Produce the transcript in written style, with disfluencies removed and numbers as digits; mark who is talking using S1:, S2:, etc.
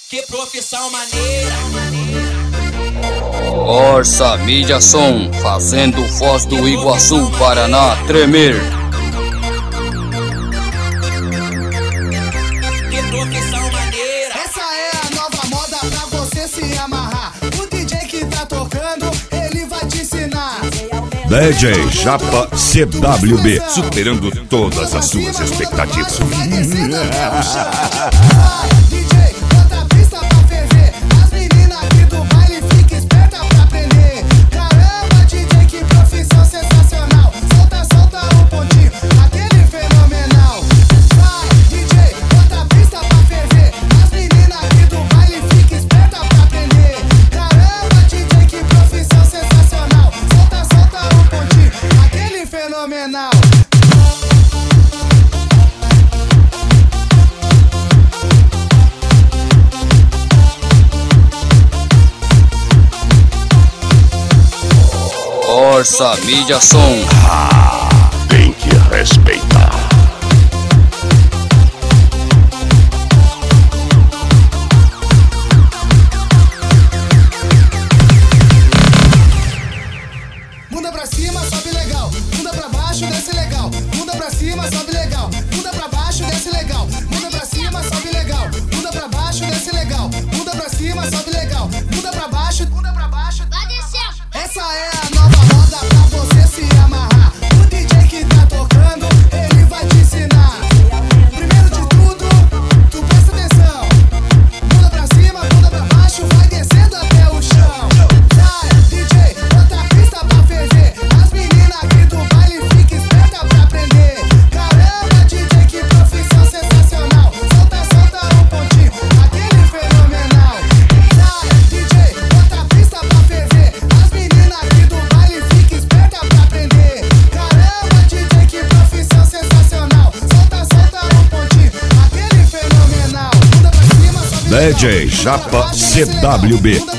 S1: Que profissão maneira.
S2: Orça Mídia Som, fazendo Foz do Iguaçu, Paraná tremer.
S1: Que profissão maneira.
S3: Essa é a nova moda pra você se amarrar. O DJ que tá tocando, ele vai te ensinar.
S4: DJ Japa CWB, superando todas as suas expectativas.
S3: Vai descendo até o chão. DJ, bota a pista pra ferver. As meninas aqui do baile fica esperta pra aprender. Caramba, DJ, que profissão sensacional. Solta o pontinho, aquele fenomenal. Vai, DJ, bota a pista pra ferver. As meninas aqui do baile fica esperta pra aprender. Caramba, DJ, que profissão sensacional. Solta o pontinho, aquele fenomenal.
S2: Orça Mídia Som.
S4: Tem que respeitar.
S3: Bunda pra cima, sobe legal. Bunda pra baixo, desce legal. Bunda pra cima, sobe legal. Bunda pra baixo, desce legal. Bunda pra cima, sobe legal. Bunda pra baixo, desce legal. Bunda pra cima, sobe legal. Bunda pra baixo, vai descer. Essa é a nova moda pra você se amarrar. O DJ que tá tocando, ele vai te ensinar. Primeiro de tudo, tu presta atenção. Bunda pra cima, bunda pra baixo, vai descendo até o chão. Vai, DJ, bota a pista pra ferver. As meninas aqui do baile fica esperta pra aprender. Caramba, DJ, que profissão sensacional. Solta o pontinho, aquele fenomenal. Vai, DJ, bota a pista pra ferver. As meninas aqui do baile fica esperta pra aprender. Caramba, DJ, que profissão sensacional. Solta o pontinho, aquele fenomenal. Bunda pra cima, sobe legal.
S4: DJ Japa CWB.